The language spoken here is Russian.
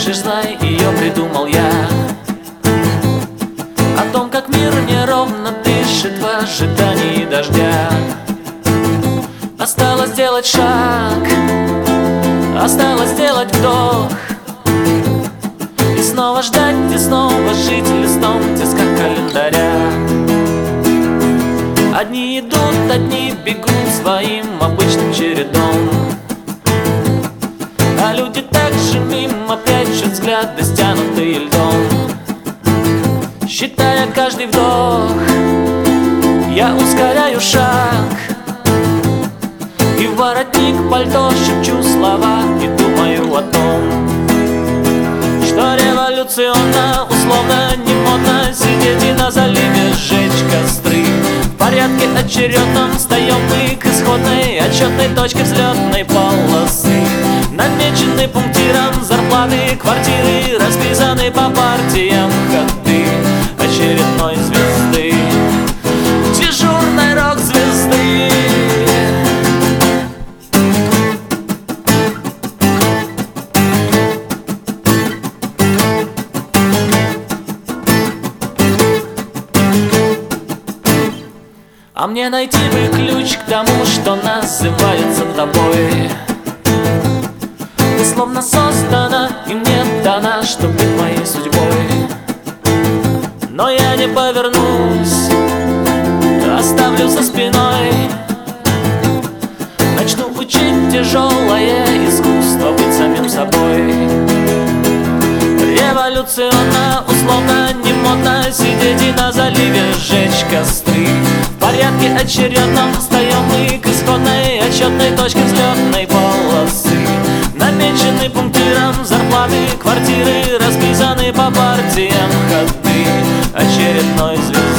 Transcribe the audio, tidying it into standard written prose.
хочешь, знай, ее придумал я. О том, как мир неровно дышит в ожидании дождя. Осталось сделать шаг, осталось сделать вдох, и снова ждать, и снова жить листом тиска календаря. Одни идут, одни бегут своим обычным чередом, а люди так же мимо прячут взгляды, стянутые льдом. Считая каждый вдох, я ускоряю шаг, и в воротник пальто шепчу слова и думаю о том, что революционно, условно, не модно сидеть и на заливе сжечь костры. В порядке очередном встаем мы к исходной отчетной точке взлетной полосы. Намечены пунктиром зарплаты, квартиры, расписаны по партиям ходы очередной звезды, дежурной рок-звезды. А мне найти бы ключ к тому, что называется тобой. Ты словно создана и мне дана, чтоб быть моей судьбой. Но я не повернусь, оставлю за спиной. Начну учить тяжелое искусство быть самим собой. Революционно, условно, не модно сидеть и на заливе сжечь костры. В порядке очередном встаем мы к исходной отчетной точке взлетной полосы. Намечены пунктиром зарплаты, квартиры, расписаны по партиям ходы очередной звезды.